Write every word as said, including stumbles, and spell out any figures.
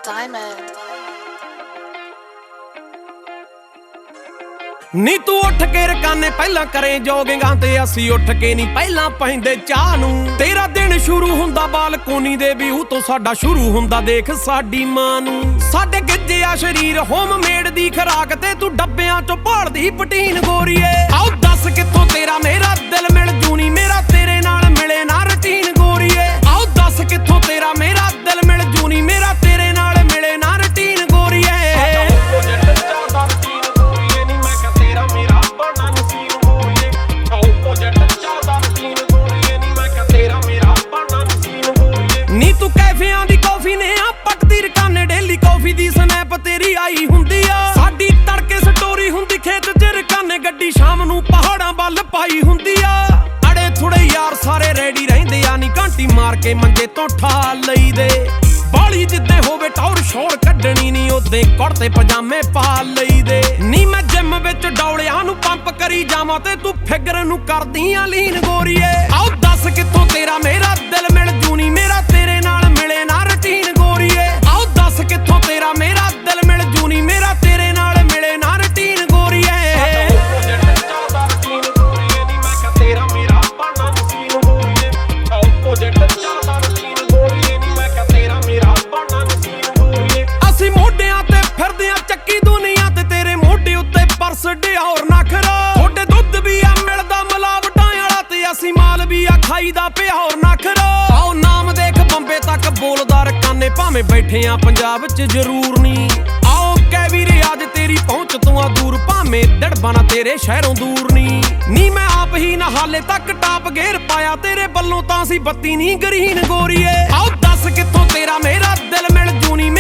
Diamond. ਨੀ ਤੂੰ ਉੱਠ ਕੇ ਰਕਾਨੇ ਪਹਿਲਾਂ ਕਰੇ ਜੋਗਿੰਗਾਂ ਤੇ ਅਸੀਂ ਉੱਠ ਕੇ ਨਹੀਂ ਪਹਿਲਾਂ ਪੈਂਦੇ ਚਾਹ ਨੂੰ। ਤੇਰਾ ਦਿਨ ਸ਼ੁਰੂ ਹੁੰਦਾ ਬਾਲਕੋਨੀ ਦੇ ਵਿਊ ਤੋਂ, ਸਾਡਾ ਸ਼ੁਰੂ ਹੁੰਦਾ ਦੇਖ ਸਾਡੀ ਮਾਂ ਨੂੰ। ਸਾਡੇ ਗਿੱਜਿਆ ਸ਼ਰੀਰ ਹੋਮ ਮੇਡ ਦੀ ਖਰਾਕ ਤੇ ਤੂੰ ਡੱਬਿਆਂ ਚੋਂ ਭਾਲਦੀ ਪਟੀਨ ਗੋਰੀਏ। ਆਓ ਦੱਸ ਕਿੱਥੋਂ ਤੇਰਾ ਮੇਰਾ ਦਿਲ ਮਿਲ ਜੂਨੀ, ਮੇਰਾ ਤੇਰੇ ਨਾਲ ਮਿਲੇ ਨਾ ਰੁਟੀਨ ਗੋਰੀਏ। ਆਓ ਦੱਸ ਕਿੱਥੋਂ ਤੇਰਾ ਮੇਰਾ ਦਿਲ ਮਿਲ ਜੂਨੀ, ਮੇਰਾ ਤੇਰੇ ਨਾਲ ਮਿਲੇ ਨਾ ਰੁਟੀਨ ਗੋਰੀਏ। ਨੀ ਤੂੰ ਕੈਫਿਆਂ ਦੀ ਕੌਫੀ ਨੇ ਆ ਪੱਟਦੀ ਰਕਾਨੇ, ਡੇਲੀ ਕੌਫੀ ਦੀ ਸਨੈਪ ਤੇਰੀ ਆਈ ਹੁੰਦੀ ਆ। ਸਾਡੀ ਤੜਕੇ ਸਟੋਰੀ ਹੁੰਦੀ ਖੇਤ ਚ ਰਕਾਨੇ, ਗੱਡੀ ਸ਼ਾਮ ਨੂੰ ਪਹਾੜਾਂ ਵੱਲ ਪਾਈ ਹੁੰਦੀ ਆ। ਅੜੇ ਥੋੜੇ ਯਾਰ ਸਾਰੇ ਰੈਡੀ ਰਹਿੰਦੇ ਆ, ਨੀ ਘੰਟੀ ਮਾਰ ਕੇ ਮੰਜੇ ਤੋਂ ਠਾ ਲਈਦੇ। ਬਾਲੀ ਜਿੱਦੇ ਹੋਵੇ ਟੌਰ ਸ਼ੋਰ ਕੱਢਣੀ ਨੀ, ਉਹਦੇ ਕੁੜਤੇ ਪਜਾਮੇ ਪਾ ਲਈਦੇ। ਨੀ ਮੈਂ ਜਿਮ ਵਿੱਚ ਡੌਲਿਆਂ ਨੂੰ ਪੰਪ ਕਰੀ ਜਾਵਾਂ ਤੇ ਤੂੰ ਫਿਗਰ ਨੂੰ ਕਰਦੀ ਆ ਲੀਨ ਗੋਰੀਏ। ਆਓ ਦੱਸ ਕਿੱਥੋਂ ਤੇਰਾ ਮੇਰਾ ਦਿਲ ਮਿਲ ਜੂਨੀ, ਮੇਰਾ ਤੇਰੇ ਨਾਲ ਮਿਲੇ ਨਾ ਰੁਟੀਨ ਗੋਰੀਏ। ਆਓ ਦੱਸ ਕਿੱਥੋਂ ਤੇਰਾ ਮੇਰਾ ਦਿਲ ਮਿਲ ਜੂਨੀ, ਮੇਰਾ ਤੇਰੇ ਨਾਲ ਮਿਲੇ ਨਾ ਰੁਟੀਨ ਗੋਰੀਏ। ਅਸੀਂ ਮੋਢਿਆਂ ਤੇ ਫਿਰਦੇ ਆ ਚੱਕੀ ਦੁਨੀਆ ਤੇ, ਤੇਰੇ ਮੋਢੇ ਉੱਤੇ ਪਰਸ ਡਿਓਰ ਨਖਰਾ। ਤੁਹਾਡੇ ਦੁੱਧ ਵੀ ਆ ਮਿਲਦਾ ਮਿਲਾਵਟਾਂ ਵਾਲਾ, ਤੇ ਅਸੀਂ ਮਾਲ ਵੀ ਆ ਖਾਈਦਾ ਪਿਓਰ ਨਖਰਾ। ਆਓ ਨਾਮ ਦੇਖ ਬੰਬੇ ਤੱਕ ਬੋਲਦਾ ਰਕਾਨੇ, ਭਾਵੇਂ ਬੈਠੇ ਆ ਪੰਜਾਬ ਚ ਜ਼ਰੂਰ ਨਹੀਂ। ਆਓ ਕਹਿ ਵੀਰੇ ਅੱਜ ਤੇਰੀ ਪਹੁੰਚ ਤੋਂ ਆ ਦੂਰ, ਭਾਵੇਂ ਡੜਬਾਣਾ ਤੇਰੇ ਸ਼ਹਿਰੋਂ ਦੂਰ ਨਹੀਂ। ਨੀ ਮੈਂ ਆਪ ਹੀ ਨਾ ਹਾਲੇ ਤੱਕ ਟਾਪ ਗੇਰ ਪਾਇਆ, ਤੇਰੇ ਵੱਲੋਂ ਤਾਂ ਅਸੀਂ ਬੱਤੀ ਨਹੀਂ ਗਰੀਨ ਗੋਰੀਏ। ਆਓ ਦੱਸ ਕਿੱਥੋਂ ਤੇਰਾ ਮੇਰਾ ਦਿਲ ਮਿਲ ਜੂਨੀ।